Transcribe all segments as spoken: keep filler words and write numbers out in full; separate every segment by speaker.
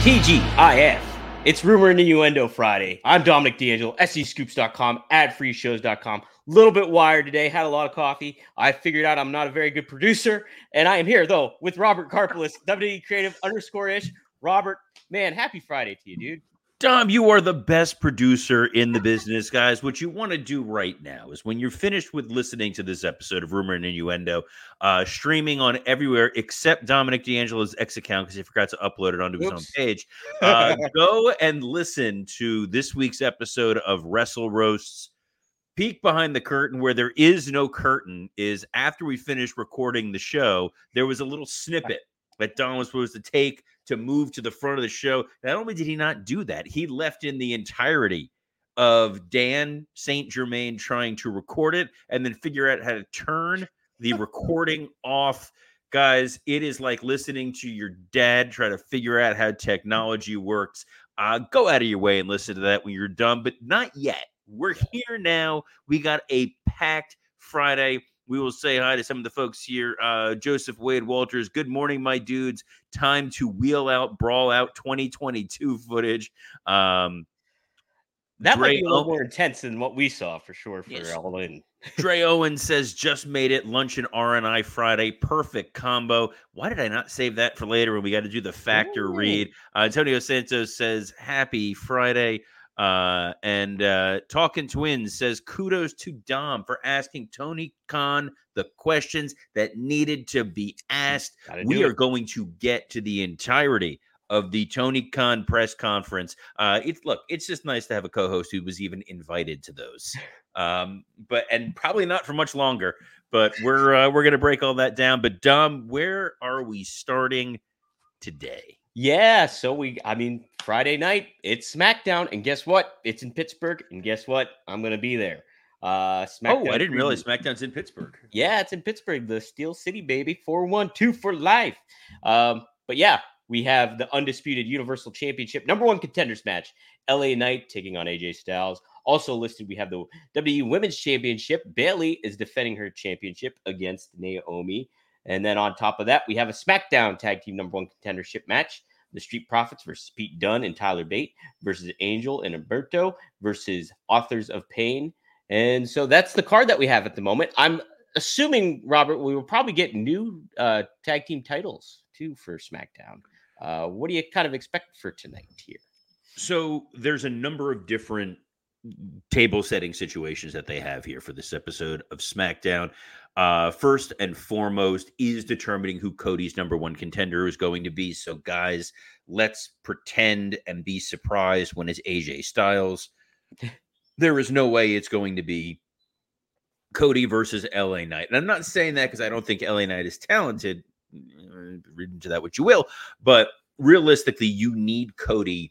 Speaker 1: T G I F. It's Rumor and Innuendo Friday. I'm Dominic D'Angelo, S E Scoops dot com, ad free shows dot com. A little bit wired today, had a lot of coffee. I figured out I'm not a very good producer, and I am here, though, with Robert Karpeles, W W E Creative underscore ish. Robert, man, happy Friday to you, dude.
Speaker 2: Dom, you are the best producer in the business, guys. What you want to do right now is when you're finished with listening to this episode of Rumor and Innuendo, uh, streaming on everywhere except Dominic D'Angelo's X account because he forgot to upload it onto his
Speaker 1: Oops.
Speaker 2: own page, uh, go and listen to this week's episode of Wrestle Roasts. Peek behind the curtain where there is no curtain is after we finished recording the show, there was a little snippet that Don was supposed to take to move to the front of the show. Not only did he not do that, he left in the entirety of Dan Saint Germain trying to record it and then figure out how to turn the recording off. Guys, it is like listening to your dad try to figure out how technology works. Uh, go out of your way and listen to that when you're done, but not yet. We're here now. We got a packed Friday. We will say hi to some of the folks here. Uh, Joseph Wade Walters, good morning, my dudes. Time to wheel out, brawl out twenty twenty-two footage. Um,
Speaker 1: that
Speaker 2: Dre
Speaker 1: might be a little
Speaker 2: o-
Speaker 1: more intense than what we saw for sure for
Speaker 2: Yes.
Speaker 1: All In.
Speaker 2: Dre Owen says, just made it. Lunch and R and I Friday. Perfect combo. Why did I not save that for later when we got to do the factor
Speaker 1: Ooh.
Speaker 2: read? Uh, Antonio Santos says, happy Friday. Uh, and uh, Talking Twins says, kudos to Dom for asking Tony Khan the questions that needed to be asked.
Speaker 1: Gotta
Speaker 2: We
Speaker 1: do
Speaker 2: are
Speaker 1: it.
Speaker 2: going to get to the entirety of the Tony Khan press conference. Uh, it's look, it's just nice to have a co-host who was even invited to those. Um, but and probably not for much longer. But we're uh, we're gonna break all that down. But Dom, where are we starting today?
Speaker 1: Yeah, so we, I mean, Friday night, it's SmackDown, and guess what? It's in Pittsburgh, and guess what? I'm going to be there. Uh, SmackDown
Speaker 2: Oh, I didn't
Speaker 1: preview.
Speaker 2: realize SmackDown's in Pittsburgh.
Speaker 1: Yeah, it's in Pittsburgh, the Steel City, baby, four one two for life. Um, but yeah, we have the undisputed Universal Championship number one contenders match, L A Knight taking on A J Styles. Also listed, we have the W W E Women's Championship. Bayley is defending her championship against Naomi. And then on top of that, we have a SmackDown Tag Team number one contendership match. The Street Profits versus Pete Dunne and Tyler Bate versus Angel and Humberto versus Authors of Pain. And so that's the card that we have at the moment. I'm assuming, Robert, we will probably get new uh, tag team titles too for SmackDown. Uh, what do you kind of expect for tonight here?
Speaker 2: So there's a number of different table setting situations that they have here for this episode of SmackDown. Uh, first and foremost is determining who Cody's number one contender is going to be. So, guys, let's pretend and be surprised when it's A J Styles. There is no way it's going to be Cody versus L A Knight. And I'm not saying that because I don't think L A Knight is talented. Read into that what you will. But realistically, you need Cody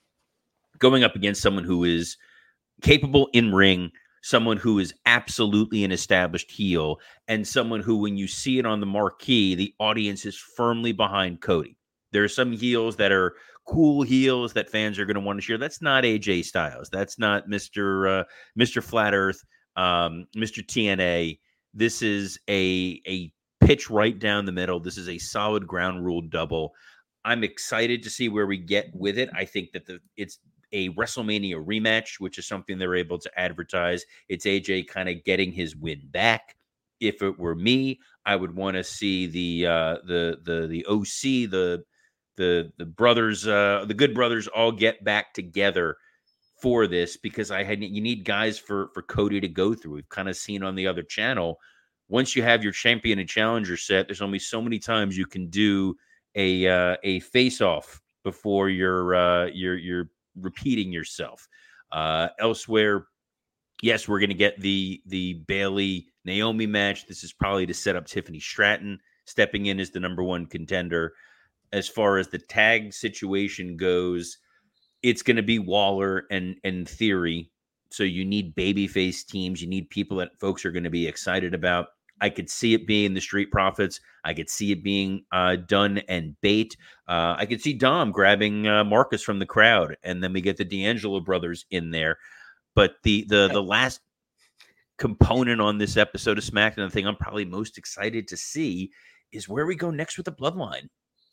Speaker 2: going up against someone who is capable in ring, someone who is absolutely an established heel, and someone who, when you see it on the marquee, the audience is firmly behind Cody. There are some heels that are cool heels that fans are going to want to cheer. That's not A J Styles. That's not Mister Uh, Mister Flat Earth, um, Mister T N A. This is a, a pitch right down the middle. This is a solid ground rule double. I'm excited to see where we get with it. I think that the it's a WrestleMania rematch, which is something they're able to advertise. It's A J kind of getting his win back. If it were me, I would want to see the uh, the the the O C, the the the brothers, uh, the Good Brothers, all get back together for this because I had you need guys for for Cody to go through. We've kind of seen on the other channel. Once you have your champion and challenger set, there's only so many times you can do a uh, a face off before you're uh, you're you're repeating yourself. Uh, elsewhere, yes, we're going to get the the Bayley Naomi match. This is probably to set up Tiffany Stratton stepping in as the number one contender. As far as the tag situation goes, it's going to be Waller and and Theory. So you need babyface teams. You need people that folks are going to be excited about. I could see it being the Street Profits. I could see it being uh, Dunne and Bate. Uh, I could see Dom grabbing uh, Marcus from the crowd, and then we get the D'Angelo brothers in there. But the the the last component on this episode of SmackDown, the thing I'm probably most excited to see is where we go next with the Bloodline.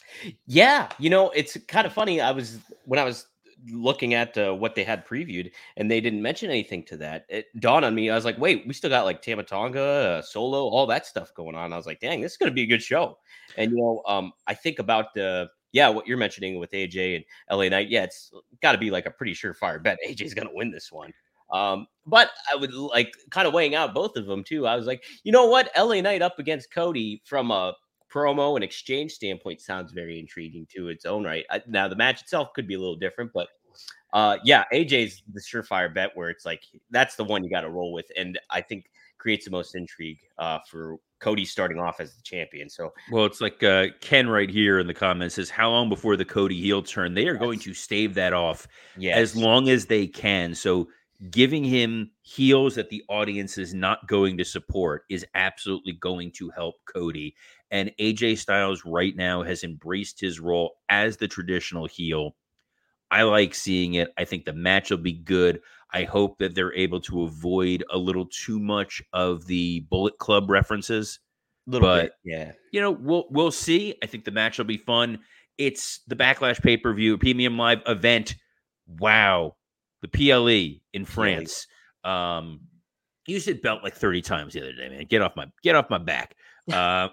Speaker 1: Yeah, you know, it's kind of funny. I was when I was looking at uh, what they had previewed, and they didn't mention anything to that. It dawned on me. I was like, wait, we still got like Tama Tonga, uh, Solo, all that stuff going on. I was like, dang, this is going to be a good show. And you know, um, I think about the yeah, what you're mentioning with A J and L A Knight. Yeah, it's got to be like a pretty surefire bet. A J's going to win this one. Um, but I would like kind of weighing out both of them too. I was like, you know what, L A Knight up against Cody from a promo and exchange standpoint sounds very intriguing to its own right. I, now the match itself could be a little different, but uh, yeah, A J's the surefire bet where it's like that's the one you got to roll with, and I think creates the most intrigue uh, for Cody starting off as the champion. So,
Speaker 2: well, it's like uh, Ken right here in the comments says, "How long before the Cody heel turn? They are yes. going to stave that off yes. as long as they can." So, giving him heels that the audience is not going to support is absolutely going to help Cody. And A J Styles right now has embraced his role as the traditional heel. I like seeing it. I think the match will be good. I hope that they're able to avoid a little too much of the Bullet Club references.
Speaker 1: A little
Speaker 2: but,
Speaker 1: bit, yeah.
Speaker 2: You know, we'll we'll see. I think the match will be fun. It's the Backlash pay-per-view, premium live event. Wow. The P L E in France. P L E. Um, you said belt like thirty times the other day, man. Get off my get off my back. Uh,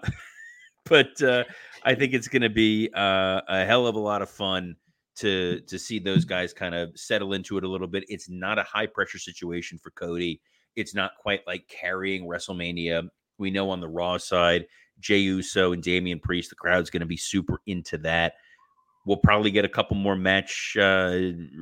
Speaker 2: but uh, I think it's going to be uh, a hell of a lot of fun to to see those guys kind of settle into it a little bit. It's not a high pressure situation for Cody. It's not quite like carrying WrestleMania. We know on the Raw side, Jey Uso and Damian Priest, the crowd's going to be super into that. We'll probably get a couple more match uh,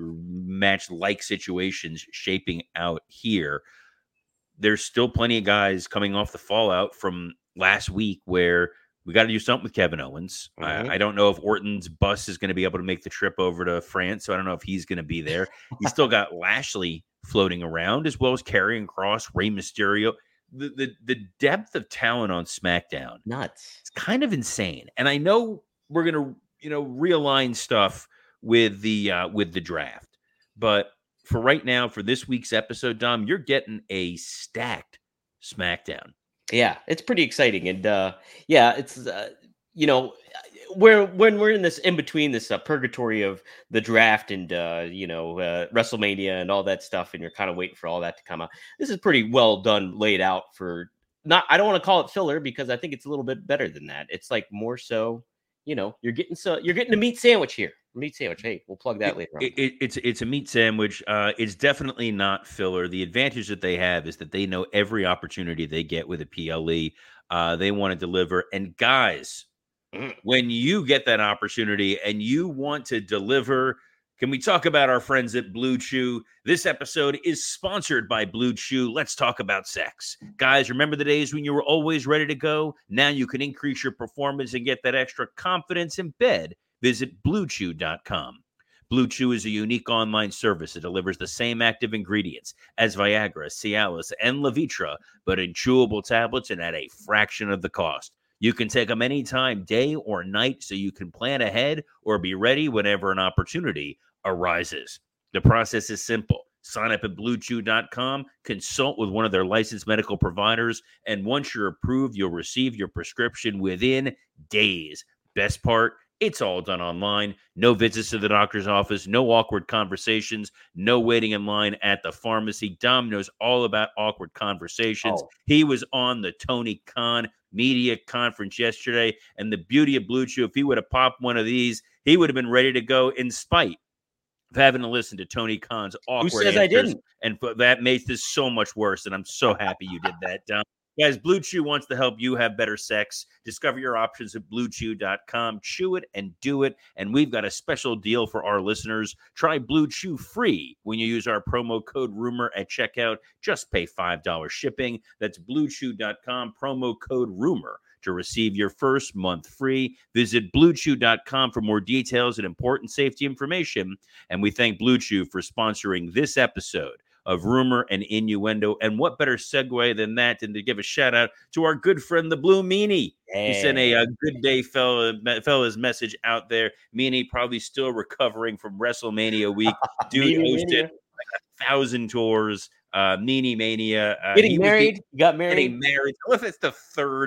Speaker 2: match like situations shaping out here. There's still plenty of guys coming off the fallout from last week where we got to do something with Kevin Owens. Mm-hmm. I, I don't know if Orton's bus is going to be able to make the trip over to France, so I don't know if he's going to be there. He's still got Lashley floating around, as well as Karrion Kross, Rey Mysterio. The, the the depth of talent on SmackDown,
Speaker 1: nuts.
Speaker 2: It's kind of insane. And I know we're going to, you know, realign stuff with the uh, with the draft, but for right now, for this week's episode, Dom, you're getting a stacked SmackDown.
Speaker 1: Yeah, it's pretty exciting, and uh, yeah, it's uh, you know, we're when we're in this in between this uh, purgatory of the draft and uh, you know uh, WrestleMania and all that stuff, and you're kind of waiting for all that to come out. This is pretty well done, laid out for not. I don't want to call it filler because I think it's a little bit better than that. It's like more so, you know, you're getting so you're getting a meat sandwich here. Meat sandwich. Hey, we'll plug that
Speaker 2: it,
Speaker 1: later on.
Speaker 2: It, it, it's it's a meat sandwich. Uh, it's definitely not filler. The advantage that they have is that they know every opportunity they get with a P L E, uh, they want to deliver. And guys, mm. when you get that opportunity and you want to deliver, can we talk about our friends at Blue Chew? This episode is sponsored by Blue Chew. Let's talk about sex. Guys, remember the days when you were always ready to go? Now you can increase your performance and get that extra confidence in bed. Visit blue chew dot com. Blue Chew is a unique online service that delivers the same active ingredients as Viagra, Cialis, and Levitra, but in chewable tablets and at a fraction of the cost. You can take them anytime, day or night, so you can plan ahead or be ready whenever an opportunity arises. The process is simple. Sign up at blue chew dot com, consult with one of their licensed medical providers, and once you're approved, you'll receive your prescription within days. Best part, it's all done online. No visits to the doctor's office, no awkward conversations, no waiting in line at the pharmacy. Dom knows all about awkward conversations. Oh. He was on the Tony Khan media conference yesterday, and the beauty of Blue Chew, if he would have popped one of these, he would have been ready to go in spite of having to listen to Tony Khan's awkward
Speaker 1: Who says
Speaker 2: answers.
Speaker 1: I didn't?
Speaker 2: And that makes this so much worse, and I'm so happy you did that, Dom. Guys, Blue Chew wants to help you have better sex. Discover your options at blue chew dot com. Chew it and do it. And we've got a special deal for our listeners. Try Blue Chew free when you use our promo code RUMOR at checkout. Just pay five dollars shipping. That's blue chew dot com, promo code RUMOR to receive your first month free. Visit blue chew dot com for more details and important safety information. And we thank Blue Chew for sponsoring this episode of Rumor and Innuendo. And what better segue than that than to give a shout out to our good friend, the Blue Meanie. Hey. He sent a, a good day fella, fella's message out there. Meanie probably still recovering from WrestleMania week. Dude hosted like a thousand tours. Uh, Meanie Mania. Uh,
Speaker 1: getting married. Getting, got married.
Speaker 2: Getting married. What if it's the third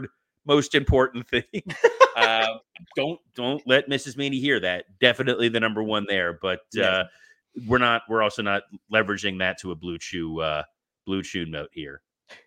Speaker 2: most important thing. uh, don't don't let Missus Meany hear that. Definitely the number one there, but
Speaker 1: Yes.
Speaker 2: uh, we're not. We're also not leveraging that to a Blue Chew uh, Blue Chew note here.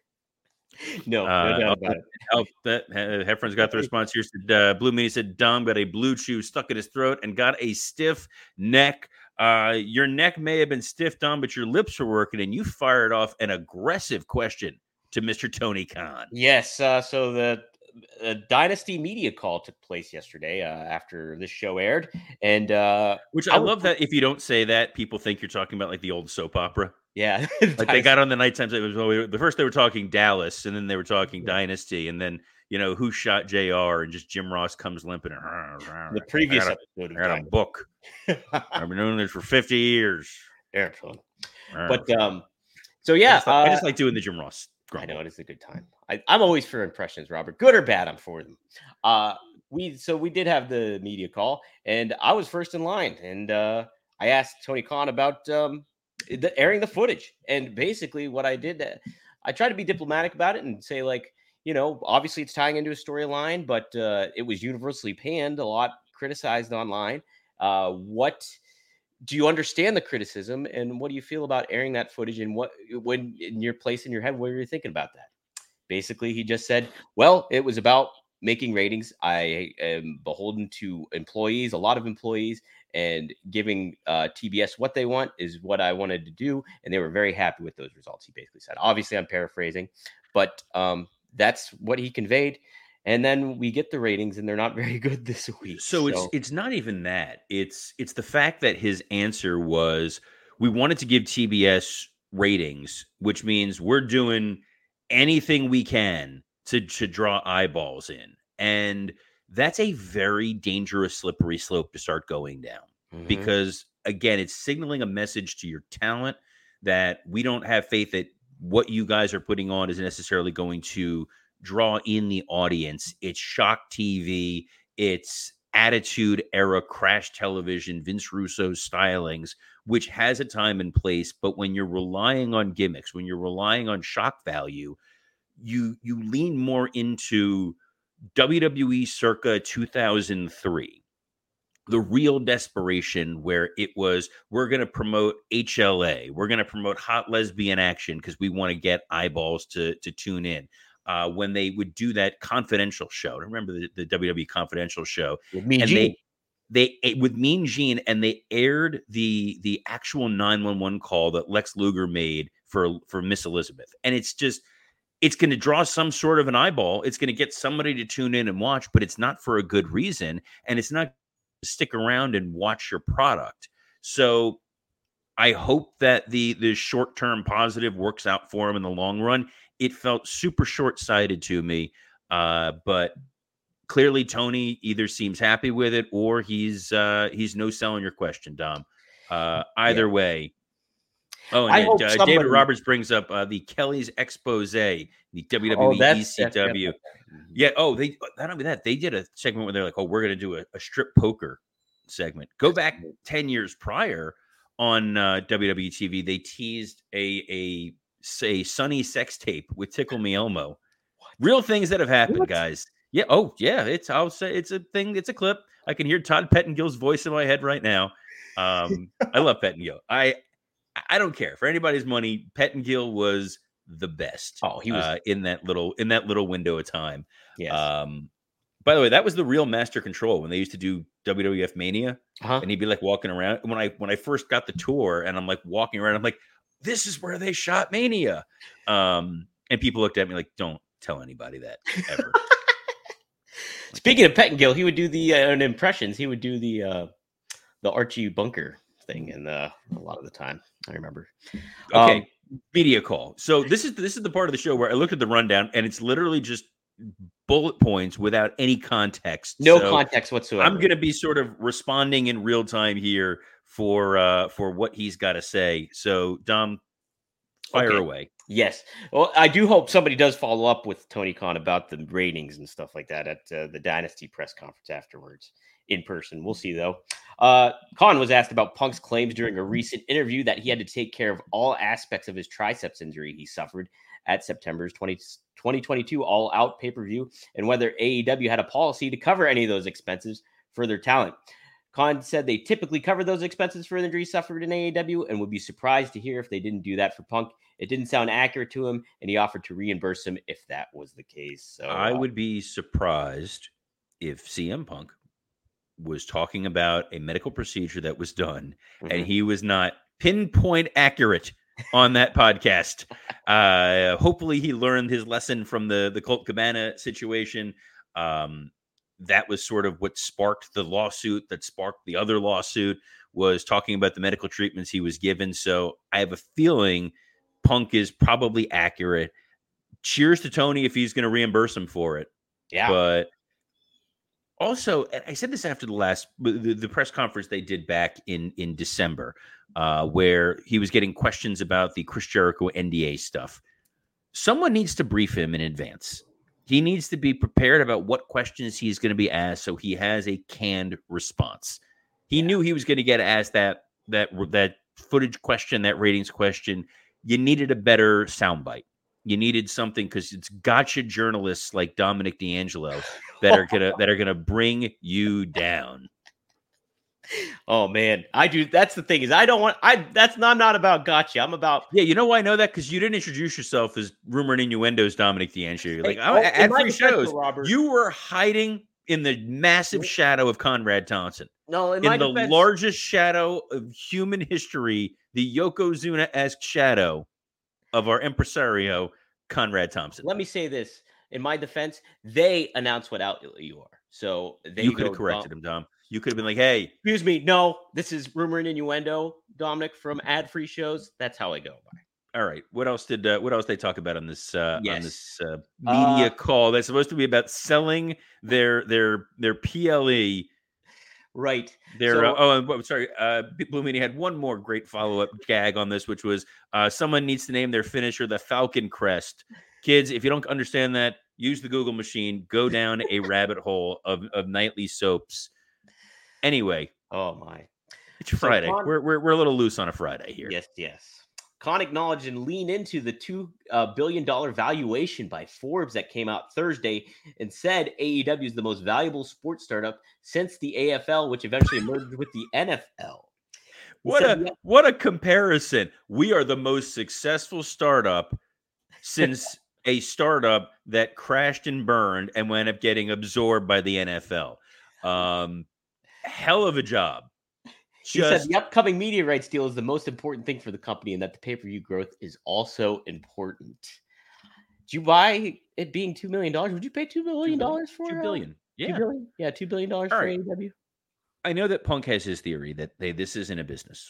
Speaker 1: No, no
Speaker 2: Uh,
Speaker 1: doubt
Speaker 2: oh,
Speaker 1: about it.
Speaker 2: oh, that Heffron's got the response here. Said, uh, Blue Meany said, Dom got a blue chew stuck in his throat and got a stiff neck. Uh, your neck may have been stiff, Dom, but your lips were working, and you fired off an aggressive question to Mister Tony Khan.
Speaker 1: Yes. Uh, so the uh, Dynasty media call took place yesterday uh, after this show aired, and uh,
Speaker 2: which I, I love was, that if you don't say that, people think you're talking about like the old soap opera.
Speaker 1: Yeah,
Speaker 2: like they got on the night times. It was well, the first they were talking Dallas, and then they were talking yeah. Dynasty, and then you know who shot J R, and just Jim Ross comes limping.
Speaker 1: The previous
Speaker 2: I
Speaker 1: got a,
Speaker 2: episode, I got a book. I've been doing this for fifty years.
Speaker 1: Excellent. But um, so yeah,
Speaker 2: I just, like,
Speaker 1: uh,
Speaker 2: I just like doing the Jim Ross. Grumble.
Speaker 1: I know it is a good time. I, I'm always for impressions, Robert. Good or bad, I'm for them. Uh, we so we did have the media call, and I was first in line, and uh, I asked Tony Khan about um, the airing the footage, and basically what I did, uh, I tried to be diplomatic about it and say like, you know, obviously it's tying into a storyline, but uh, it was universally panned, a lot criticized online. Uh, what do you understand the criticism, and what do you feel about airing that footage? And what, when in your place in your head, what are you thinking about that? Basically, he just said, well, it was about making ratings. I am beholden to employees, a lot of employees, and giving uh, T B S what they want is what I wanted to do. And they were very happy with those results, he basically said. Obviously, I'm paraphrasing, but um, that's what he conveyed. And then we get the ratings, and they're not very good this week.
Speaker 2: So, so it's it's not even that. It's it's the fact that his answer was, we wanted to give T B S ratings, which means we're doing anything we can to, to draw eyeballs in. And that's a very dangerous, slippery slope to start going down. Mm-hmm. Because, again, it's signaling a message to your talent that we don't have faith that what you guys are putting on is necessarily going to draw in the audience. It's shock T V. It's Attitude Era crash television, Vince Russo stylings, which has a time and place. But when you're relying on gimmicks, when you're relying on shock value, you you lean more into W W E circa two thousand three. The real desperation where it was, we're going to promote H L A. We're going to promote hot lesbian action because we want to get eyeballs to, to tune in. Uh, when they would do that Confidential show. Remember the, the W W E Confidential show?
Speaker 1: With Mean
Speaker 2: and
Speaker 1: Gene.
Speaker 2: They, they with Mean Gene, and they aired the the actual nine one one call that Lex Luger made for, for Miss Elizabeth. And it's just, it's going to draw some sort of an eyeball. It's going to get somebody to tune in and watch, but it's not for a good reason. And it's not to stick around and watch your product. So I hope that the, the short-term positive works out for him in the long run. It felt super short-sighted to me, uh, but clearly Tony either seems happy with it or he's uh, he's no selling your question, Dom. Uh, either yeah. way. Oh, and uh, somebody... David Roberts brings up uh, the Kelly's expose, the W W E
Speaker 1: oh,
Speaker 2: E C W. Yeah. Oh, they not only that, they did a segment where they're like, "Oh, we're going to do a, a strip poker segment." Go back ten years prior on uh, W W E T V, they teased a a say Sunny sex tape with Tickle Me Elmo. What? Real things that have happened, what? Guys. Yeah. Oh, yeah. It's I'll say it's a thing. It's a clip. I can hear Todd Pettengill's voice in my head right now. Um, I love Pettengill. I I don't care for anybody's money. Pettengill was the best.
Speaker 1: Oh, he was
Speaker 2: uh, in that little in that little window of time.
Speaker 1: Yes.
Speaker 2: Um, by the way, that was the real Master Control when they used to do W W F Mania,
Speaker 1: uh-huh.
Speaker 2: and he'd be like walking around. When I when I first got the tour, and I'm like walking around, I'm like, this is where they shot Mania. Um, and people looked at me like, don't tell anybody that ever.
Speaker 1: Speaking of Pettengill, he would do the uh, impressions. He would do the uh, the Archie Bunker thing, and uh, a lot of the time, I remember.
Speaker 2: Okay,
Speaker 1: um,
Speaker 2: media call. So this is this is the part of the show where I looked at the rundown, and it's literally just bullet points without any context.
Speaker 1: No
Speaker 2: so
Speaker 1: context whatsoever.
Speaker 2: I'm going to be sort of responding in real time here for uh, for what he's got to say. So, Dom, fire
Speaker 1: okay.
Speaker 2: away.
Speaker 1: Yes. Well, I do hope somebody does follow up with Tony Khan about the ratings and stuff like that at uh, the Dynasty press conference afterwards in person. We'll see, though. Uh, Khan was asked about Punk's claims during a recent interview that he had to take care of all aspects of his triceps injury he suffered at September's twenty twenty-two All Out pay-per-view, and whether A E W had a policy to cover any of those expenses for their talent. Khan said they typically cover those expenses for injuries suffered in A E W and would be surprised to hear if they didn't do that for Punk. It didn't sound accurate to him, and he offered to reimburse him if that was the case. So
Speaker 2: I
Speaker 1: uh,
Speaker 2: would be surprised if C M Punk was talking about a medical procedure that was done mm-hmm. and he was not pinpoint accurate on that podcast. Uh, hopefully he learned his lesson from the, the Colt Cabana situation. Um, that was sort of what sparked the lawsuit that sparked the other lawsuit, was talking about the medical treatments he was given. So I have a feeling Punk is probably accurate. Cheers to Tony if he's going to reimburse him for it.
Speaker 1: Yeah.
Speaker 2: But also, I said this after the last the, the press conference they did back in in December, uh, where he was getting questions about the Chris Jericho N D A stuff. Someone needs to brief him in advance. He needs to be prepared about what questions he's going to be asked, so he has a canned response. He yeah. knew he was going to get asked that that that footage question, that ratings question. You needed a better soundbite. You needed something, because it's gotcha journalists like Dominic D'Angelo that are gonna that are gonna bring you down.
Speaker 1: Oh man, I do. That's the thing, is I don't want. I that's not I'm not about gotcha. I'm about.
Speaker 2: Yeah, you know why I know that? Because you didn't introduce yourself as Rumor and Innuendo's Dominic D'Angelo. You're like,
Speaker 1: hey,
Speaker 2: oh, at free shows,
Speaker 1: Robert,
Speaker 2: you were hiding in the massive shadow of Conrad Thompson.
Speaker 1: No, in,
Speaker 2: in
Speaker 1: my
Speaker 2: the
Speaker 1: defense,
Speaker 2: largest shadow of human history, the Yokozuna-esque shadow of our impresario, Conrad Thompson.
Speaker 1: Let me say this. In my defense, they announce what outlet you are. So they
Speaker 2: you could have corrected him, Dom. You could have been like, hey.
Speaker 1: Excuse me. No, this is Rumor and Innuendo, Dominic, from ad-free shows. That's how I go by.
Speaker 2: All right. What else did uh, what else they talk about on this uh,
Speaker 1: yes.
Speaker 2: on this uh, media
Speaker 1: uh,
Speaker 2: call? That's supposed to be about selling their their their P L E.
Speaker 1: Right.
Speaker 2: There.
Speaker 1: So,
Speaker 2: uh, oh, I'm sorry. Uh, Blue Meanie had one more great follow-up gag on this, which was uh, someone needs to name their finisher the Falcon Crest. Kids, if you don't understand that, use the Google machine. Go down a rabbit hole of, of nightly soaps. Anyway.
Speaker 1: Oh my!
Speaker 2: It's Friday. So Con- we're we're we're a little loose on a Friday here.
Speaker 1: Yes, yes. Khan acknowledged and leaned into the two uh, billion dollar valuation by Forbes that came out Thursday, and said A E W is the most valuable sports startup since the A F L, which eventually merged with the N F L. He
Speaker 2: what
Speaker 1: said,
Speaker 2: a what a comparison! We are the most successful startup since a startup that crashed and burned and wound up getting absorbed by the N F L. Um, hell of a job.
Speaker 1: He Just, said the upcoming media rights deal is the most important thing for the company, and that the pay-per-view growth is also important. Do you buy it being two million dollars? Would you pay two million dollars for
Speaker 2: two billion?
Speaker 1: Uh,
Speaker 2: yeah.
Speaker 1: two billion? Yeah, two billion dollars for right. A E W.
Speaker 2: I know that Punk has his theory that they, this isn't a business.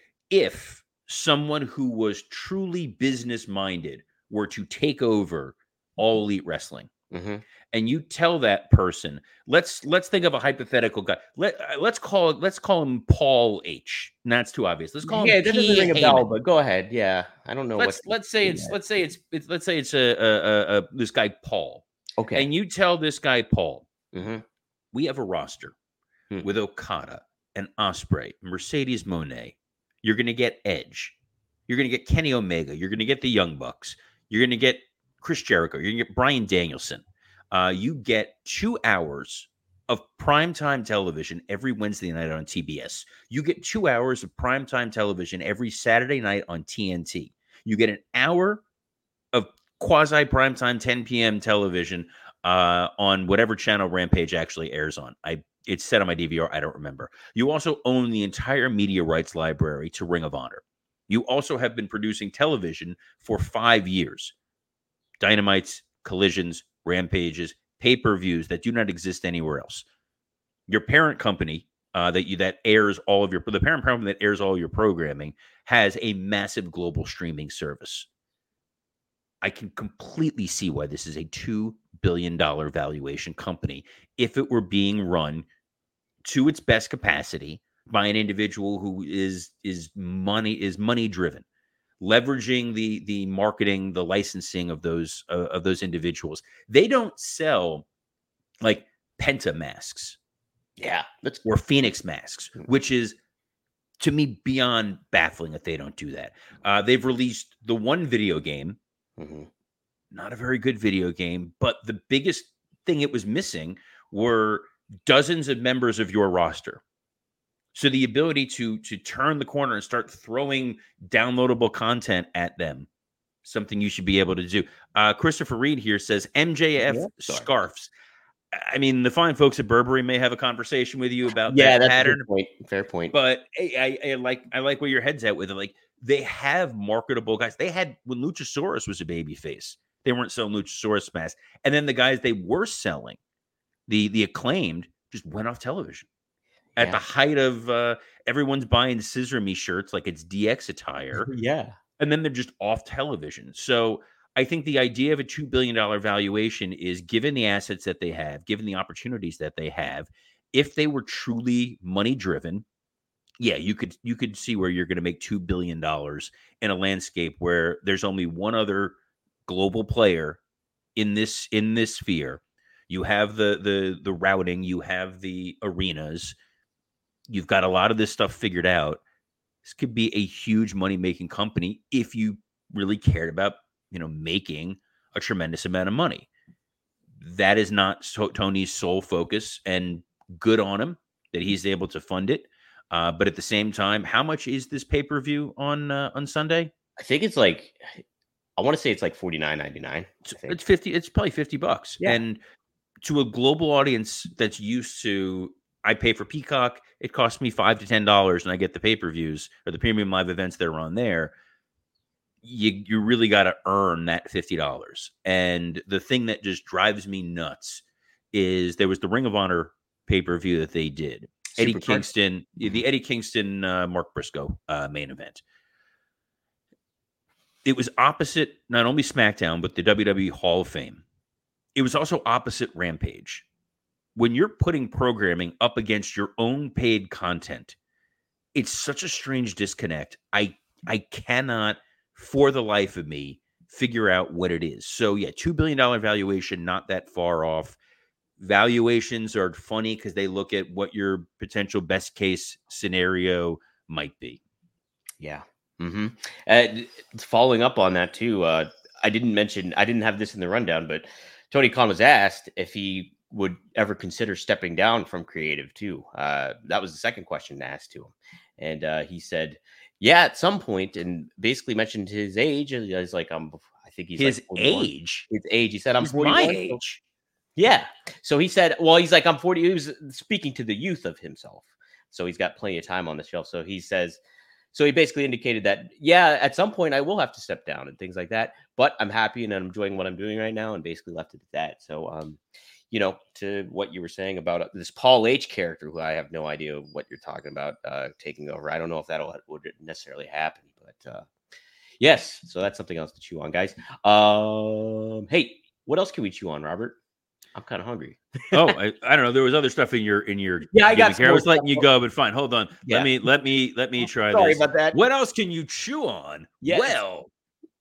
Speaker 2: If someone who was truly business-minded were to take over All Elite Wrestling,
Speaker 1: mm-hmm.
Speaker 2: and you tell that person, let's let's think of a hypothetical guy. Let let's call let's call him Paul H. And that's too obvious. Let's call
Speaker 1: yeah,
Speaker 2: him.
Speaker 1: Yeah, it doesn't
Speaker 2: P.
Speaker 1: ring a
Speaker 2: Heyman.
Speaker 1: bell, but go ahead. Yeah, I don't know.
Speaker 2: Let's
Speaker 1: what
Speaker 2: let's say it's let's say it's, it's let's say it's a, a, a, a this guy Paul.
Speaker 1: Okay,
Speaker 2: and you tell this guy Paul,
Speaker 1: mm-hmm.
Speaker 2: we have a roster mm-hmm. with Okada and Ospreay, Mercedes Moné. You're going to get Edge. You're going to get Kenny Omega. You're going to get the Young Bucks. You're going to get Chris Jericho. You're going to get Bryan Danielson. Uh, you get two hours of primetime television every Wednesday night on T B S. You get two hours of primetime television every Saturday night on T N T. You get an hour of quasi primetime ten p.m. television uh, on whatever channel Rampage actually airs on. I it's set on my D V R. I don't remember. You also own the entire media rights library to Ring of Honor. You also have been producing television for five years. Dynamites, Collisions, Rampages, pay-per-views that do not exist anywhere else. Your parent company uh, that you that airs all of your the parent company that airs all your programming has a massive global streaming service. I can completely see why this is a two billion dollars valuation company if it were being run to its best capacity by an individual who is is money is money driven, leveraging the the marketing, the licensing of those uh, of those individuals. They don't sell like Penta masks,
Speaker 1: yeah, that's
Speaker 2: or Phoenix masks, which is to me beyond baffling that they don't do that. Uh, they've released the one video game
Speaker 1: mm-hmm.
Speaker 2: not a very good video game, but the biggest thing it was missing were dozens of members of your roster. So the ability to to turn the corner and start throwing downloadable content at them, something you should be able to do. Uh, Christopher Reed here says M J F yeah, scarves. I mean, the fine folks at Burberry may have a conversation with you about
Speaker 1: yeah,
Speaker 2: that
Speaker 1: that's
Speaker 2: pattern.
Speaker 1: A good point. Fair point.
Speaker 2: But I, I, I like I like where your head's at with it. Like, they have marketable guys. They had when Luchasaurus was a baby face. They weren't selling Luchasaurus masks. And then the guys they were selling, the the Acclaimed, just went off television. At yeah. the height of uh, everyone's buying Scissor Me shirts like it's D X attire.
Speaker 1: yeah.
Speaker 2: And then they're just off television. So I think the idea of a two billion dollars valuation is, given the assets that they have, given the opportunities that they have, if they were truly money driven, yeah, you could you could see where you're going to make two billion dollars in a landscape where there's only one other global player in this in this sphere. You have the the the routing, you have the arenas, you've got a lot of this stuff figured out. This could be a huge money-making company if you really cared about, you know, making a tremendous amount of money. That is not so, Tony's sole focus, and good on him that he's able to fund it. Uh, but at the same time, how much is this pay-per-view on uh, on Sunday?
Speaker 1: I think it's like, I want to say it's like forty-nine ninety-nine.
Speaker 2: It's fifty. It's probably fifty bucks.
Speaker 1: Yeah.
Speaker 2: And to a global audience that's used to, I pay for Peacock, it costs me five to ten dollars, and I get the pay-per-views or the premium live events that are on there. You you really got to earn that fifty dollars. And the thing that just drives me nuts is there was the Ring of Honor pay-per-view that they did. Eddie Super Kingston, card. the Eddie Kingston, uh, Mark Briscoe uh, main event. It was opposite not only SmackDown, but the W W E Hall of Fame. It was also opposite Rampage. When you're putting programming up against your own paid content, it's such a strange disconnect. I I cannot, for the life of me, figure out what it is. So yeah, two billion dollars valuation, not that far off. Valuations are funny because they look at what your potential best case scenario might be.
Speaker 1: Yeah. Mm-hmm. Uh, following up on that too, uh, I didn't mention, I didn't have this in the rundown, but Tony Khan was asked if he would ever consider stepping down from creative too. Uh, that was the second question asked to him. And uh, he said, yeah, at some point, and basically mentioned his age. He's like, I'm, I think he's
Speaker 2: his
Speaker 1: like
Speaker 2: age,
Speaker 1: his age. He said, I'm
Speaker 2: he's
Speaker 1: forty-one,
Speaker 2: my age.
Speaker 1: So, yeah. So he said, well, he's like, I'm forty. He was speaking to the youth of himself. So he's got plenty of time on the shelf. So he says, so he basically indicated that, yeah, at some point I will have to step down and things like that, but I'm happy and I'm enjoying what I'm doing right now, and basically left it at that. So, um, you know, to what you were saying about this Paul H character, who I have no idea what you're talking about, uh, taking over. I don't know if that'll would necessarily happen, but uh, yes. So that's something else to chew on, guys. Um, hey, what else can we chew on, Robert? I'm kind of hungry.
Speaker 2: oh, I, I don't know. There was other stuff in your in your.
Speaker 1: Yeah, I got.
Speaker 2: I was letting you go, but fine. Hold on.
Speaker 1: Yeah.
Speaker 2: Let me let me let me try
Speaker 1: Sorry
Speaker 2: this.
Speaker 1: about that.
Speaker 2: What else can you chew on?
Speaker 1: Yes.
Speaker 2: Well,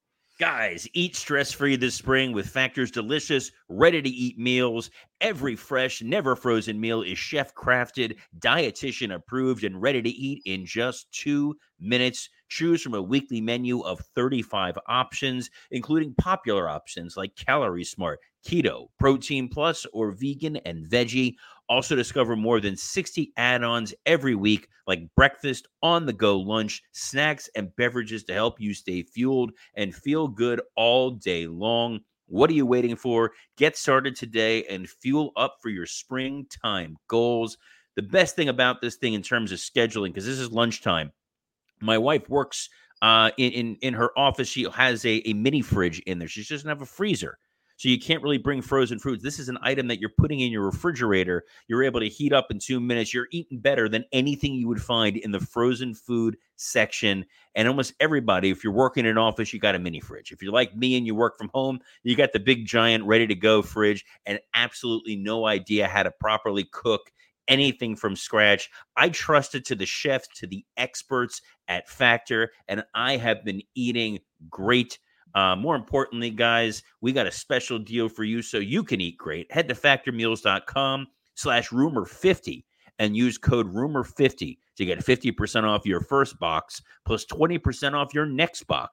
Speaker 2: guys, eat stress-free this spring with Factor's delicious, ready-to-eat meals. Every fresh, never frozen meal is chef-crafted, dietitian approved, and ready to eat in just two minutes. Choose from a weekly menu of thirty-five options, including popular options like Calorie Smart, Keto, Protein Plus, or Vegan and Veggie. Also discover more than sixty add-ons every week, like breakfast, on-the-go lunch, snacks, and beverages to help you stay fueled and feel good all day long. What are you waiting for? Get started today and fuel up for your springtime goals. The best thing about this thing in terms of scheduling, because this is lunchtime, my wife works uh, in, in, in her office. She has a, a mini fridge in there. She doesn't have a freezer. So you can't really bring frozen foods. This is an item that you're putting in your refrigerator. You're able to heat up in two minutes. You're eating better than anything you would find in the frozen food section. And almost everybody, if you're working in an office, you got a mini fridge. If you're like me and you work from home, you got the big, giant, ready-to-go fridge and absolutely no idea how to properly cook anything from scratch. I trust it to the chefs, to the experts at Factor, and I have been eating great. Uh, more importantly, guys, we got a special deal for you so you can eat great. Head to factormeals.com slash rumor 50 and use code rumor 50 to get fifty percent off your first box plus twenty percent off your next box.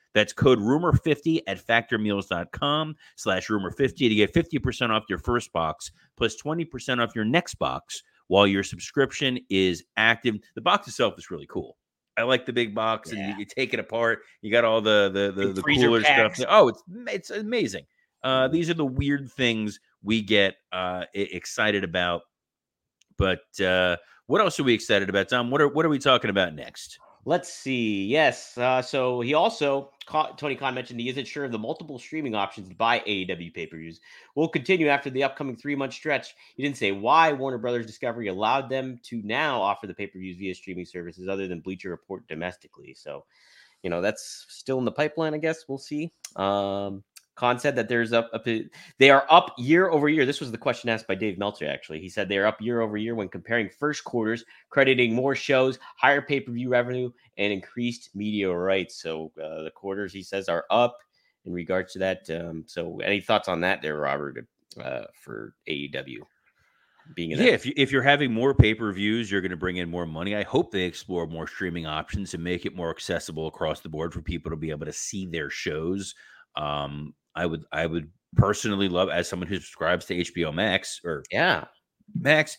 Speaker 2: That's code rumor fifty at factormeals.com slash rumor fifty to get fifty percent off your first box plus twenty percent off your next box while your subscription is active. The box itself is really cool. I like the big box, yeah. and you, you take it apart. You got all the the the, the cooler packs. stuff. Oh, it's it's amazing. Uh, these are the weird things we get uh, excited about. But uh, what else are we excited about, Tom? What are what are we talking about next?
Speaker 1: Let's see. Yes. Uh, so he also, Tony Khan mentioned he isn't sure of the multiple streaming options to buy A E W pay-per-views will continue after the upcoming three-month stretch. He didn't say why Warner Brothers Discovery allowed them to now offer the pay-per-views via streaming services other than Bleacher Report domestically. So, you know, that's still in the pipeline, I guess. We'll see. Um, Khan said that there's up, up, they are up year over year. This was the question asked by Dave Meltzer, actually. He said they are up year over year when comparing first quarters, crediting more shows, higher pay-per-view revenue, and increased media rights. So uh, the quarters, he says, are up in regards to that. Um, so any thoughts on that there, Robert, uh, for A E W? Being
Speaker 2: yeah, if, you, if you're having more pay-per-views, you're going to bring in more money. I hope they explore more streaming options and make it more accessible across the board for people to be able to see their shows. Um, I would, I would personally love, as someone who subscribes to H B O Max or
Speaker 1: yeah,
Speaker 2: Max,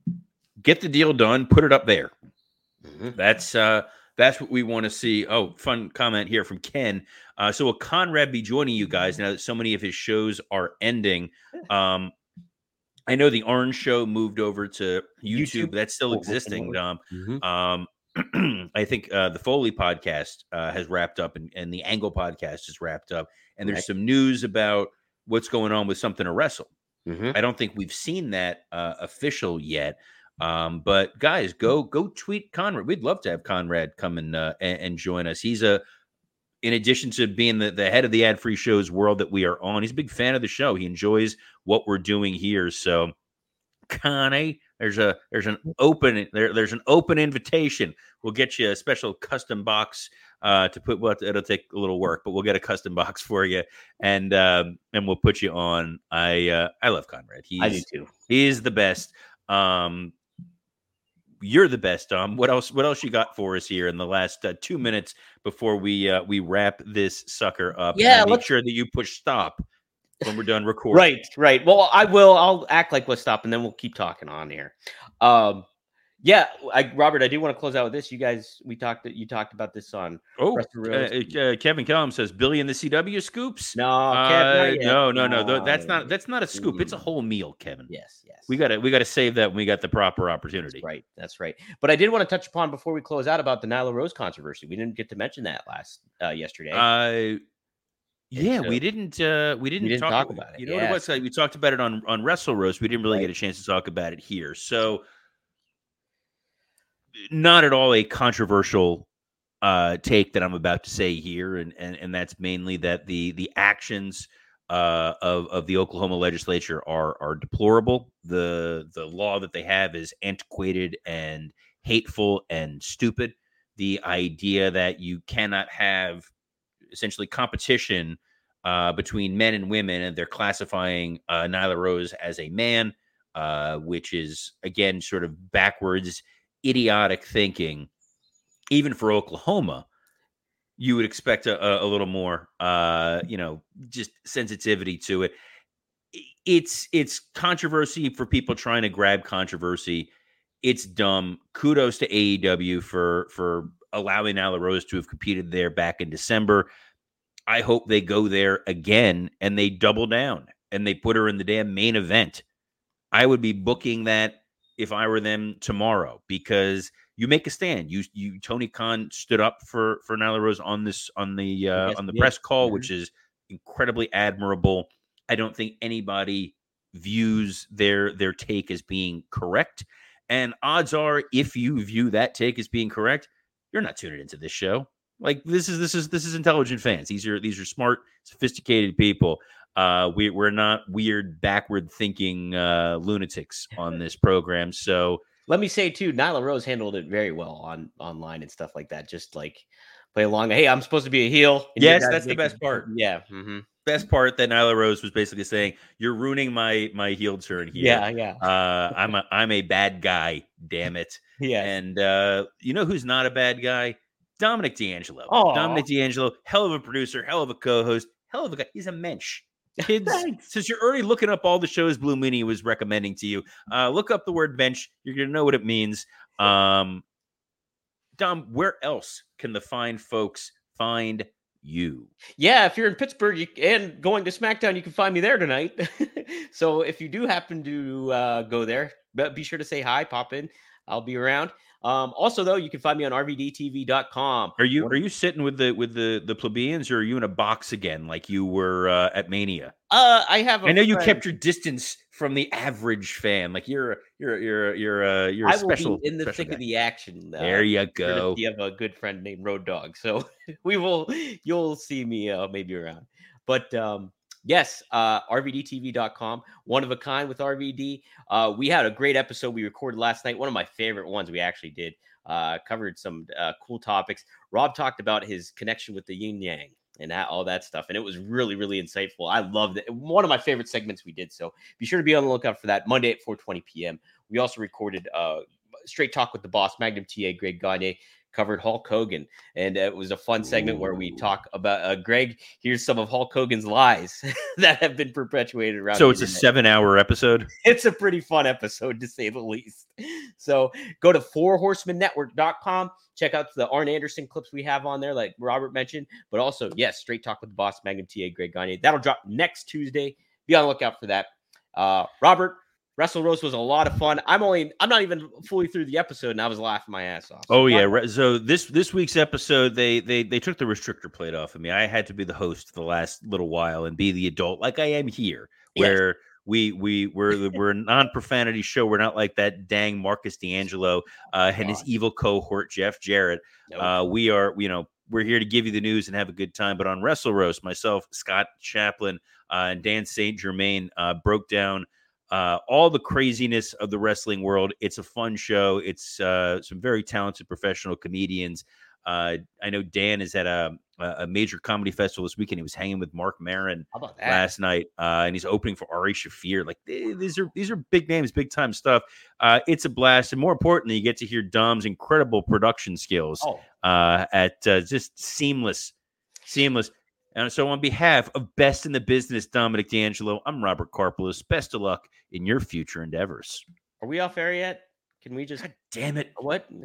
Speaker 2: get the deal done, put it up there. Mm-hmm. That's uh, that's what we want to see. Oh, fun comment here from Ken. Uh, so will Conrad be joining you guys now that so many of his shows are ending? Um, I know the Orange Show moved over to YouTube. YouTube. That's still existing. Um, mm-hmm. um, I think uh, the Foley podcast uh, has wrapped up, and, and the Angle podcast is wrapped up. And there's right. some news about what's going on with Something to Wrestle. Mm-hmm. I don't think we've seen that uh, official yet. Um, but guys, go go tweet Conrad. We'd love to have Conrad come and uh, and, and join us. He's a, in addition to being the, the head of the Ad Free Shows world that we are on, he's a big fan of the show. He enjoys what we're doing here. So, Connie, there's a there's an open there there's an open invitation. We'll get you a special custom box uh, to put. Well, it'll take a little work, but we'll get a custom box for you, and um, and we'll put you on. I uh, I love Conrad. He's,
Speaker 1: I do too.
Speaker 2: He's the best. Um, you're the best, Tom. What else? What else you got for us here in the last uh, two minutes before we uh, we wrap this sucker up?
Speaker 1: Yeah,
Speaker 2: make sure that you push stop when we're done recording.
Speaker 1: Right, right. Well, I will. I'll act like we'll stop, and then we'll keep talking on here. Um, yeah, I, Robert, I do want to close out with this. You guys, we talked. You talked about this on.
Speaker 2: Oh, uh, uh, Kevin Kellum says Billy and the C W scoops.
Speaker 1: No,
Speaker 2: uh,
Speaker 1: Kevin,
Speaker 2: no, no, no, no. That's not. That's not a scoop. Mm. It's a whole meal, Kevin.
Speaker 1: Yes, yes.
Speaker 2: We got to. We got to save that when we got the proper opportunity.
Speaker 1: That's right. That's right. But I did want to touch upon before we close out about the Nyla Rose controversy. We didn't get to mention that last uh, yesterday.
Speaker 2: Uh Yeah, so, we didn't. Uh, we didn't,
Speaker 1: we didn't
Speaker 2: talk,
Speaker 1: talk about it.
Speaker 2: You know
Speaker 1: yeah.
Speaker 2: what it was? Like, we talked about it on on Wrestle Roast. We didn't really right. get a chance to talk about it here. So, not at all a controversial uh, take that I'm about to say here, and and and that's mainly that the the actions uh, of of the Oklahoma legislature are are deplorable. The the law that they have is antiquated and hateful and stupid. The idea that you cannot have essentially competition uh, between men and women, and they're classifying uh, Nyla Rose as a man, uh, which is, again, sort of backwards, idiotic thinking. Even for Oklahoma, you would expect a, a little more, uh, you know, just sensitivity to it. It's it's controversy for people trying to grab controversy. It's dumb. Kudos to A E W for for allowing Nyla Rose to have competed there back in December. I hope they go there again and they double down and they put her in the damn main event. I would be booking that if I were them tomorrow, because you make a stand. You, you, Tony Khan stood up for for Nyla Rose on this on the uh, on the press call, mm-hmm. which is incredibly admirable. I don't think anybody views their their take as being correct, and odds are, if you view that take as being correct, you're not tuning into this show. Like this is this is this is intelligent fans. These are these are smart, sophisticated people. Uh, we we're not weird, backward thinking uh, lunatics on this program. So
Speaker 1: let me say too, Nyla Rose handled it very well on online and stuff like that. Just like play along. Hey, I'm supposed to be a heel.
Speaker 2: Yes, that's the best part.
Speaker 1: Yeah. Mm-hmm.
Speaker 2: Best part that Nyla Rose was basically saying, "You're ruining my my heel turn here."
Speaker 1: Yeah, yeah.
Speaker 2: uh, I'm a I'm a bad guy. Damn it.
Speaker 1: Yeah.
Speaker 2: And uh, you know who's not a bad guy? Dominic D'Angelo.
Speaker 1: Oh,
Speaker 2: Dominic D'Angelo, hell of a producer, hell of a co-host, hell of a guy. He's a mensch. Kids, since you're already looking up all the shows Blue Meanie was recommending to you, uh, look up the word bench. You're going to know what it means. Um, Dom, where else can the fine folks find you?
Speaker 1: Yeah, if you're in Pittsburgh you, and going to SmackDown, you can find me there tonight. So if you do happen to uh, go there, be sure to say hi, pop in. I'll be around. Um, also, though, you can find me on R V D T V dot com.
Speaker 2: Are you are you sitting with the with the the plebeians, or are you in a box again like you were uh, at Mania?
Speaker 1: Uh, I have. A
Speaker 2: I know you
Speaker 1: friend.
Speaker 2: kept your distance from the average fan. Like you're you're you're you're uh, you're a
Speaker 1: I
Speaker 2: special.
Speaker 1: will be in the
Speaker 2: special
Speaker 1: thick
Speaker 2: guy.
Speaker 1: of the action. Uh,
Speaker 2: There you go.
Speaker 1: You have a good friend named Road Dog, so we will. You'll see me uh, maybe around. But um, yes, uh, R V D T V dot com, one of a kind with R V D. Uh, we had a great episode we recorded last night. One of my favorite ones we actually did. Uh, covered some uh, cool topics. Rob talked about his connection with the yin yang and that, all that stuff. And it was really, really insightful. I loved it. One of my favorite segments we did. So be sure to be on the lookout for that Monday at four twenty p.m. We also recorded uh, Straight Talk with the Boss, Magnum T A, Greg Gagne, covered Hulk Hogan. And it was a fun segment where we talk about uh, Greg. Here's some of Hulk Hogan's lies that have been perpetuated around.
Speaker 2: So it's a seven hour episode.
Speaker 1: It's a pretty fun episode, to say the least. So go to four horsemen network dot com. Check out the Arn Anderson clips we have on there, like Robert mentioned. But also, yes, Straight Talk with the Boss, Magnum T A, Greg Gagne. That'll drop next Tuesday. Be on the lookout for that. Uh, Robert, Wrestle Roast was a lot of fun. I'm only, I'm not even fully through the episode, and I was laughing my ass off. So
Speaker 2: oh yeah. Re- so this this week's episode, they they they took the restrictor plate off of me. I had to be the host for the last little while and be the adult, like I am here, where. Yes. We we we're we're a non-profanity show. We're not like that dang Marcus D'Angelo uh, and his evil cohort Jeff Jarrett. Nope. Uh, we are you know we're here to give you the news and have a good time. But on Wrestle Roast, myself, Scott Chaplin, uh, and Dan Saint Germain uh, broke down uh, all the craziness of the wrestling world. It's a fun show. It's uh, some very talented professional comedians. Uh, I know Dan is at a, a major comedy festival this weekend. He was hanging with Mark Maron last night, uh, and he's opening for Ari Shaffir. Like these are these are big names, big time stuff. Uh, it's a blast, and more importantly, you get to hear Dom's incredible production skills
Speaker 1: oh.
Speaker 2: uh, at uh, just seamless, seamless. And so, on behalf of Best in the Business, Dominic D'Angelo, I'm Robert Karpelos. Best of luck in your future endeavors.
Speaker 1: Are we off air yet? Can we just?
Speaker 2: God damn it!
Speaker 1: What?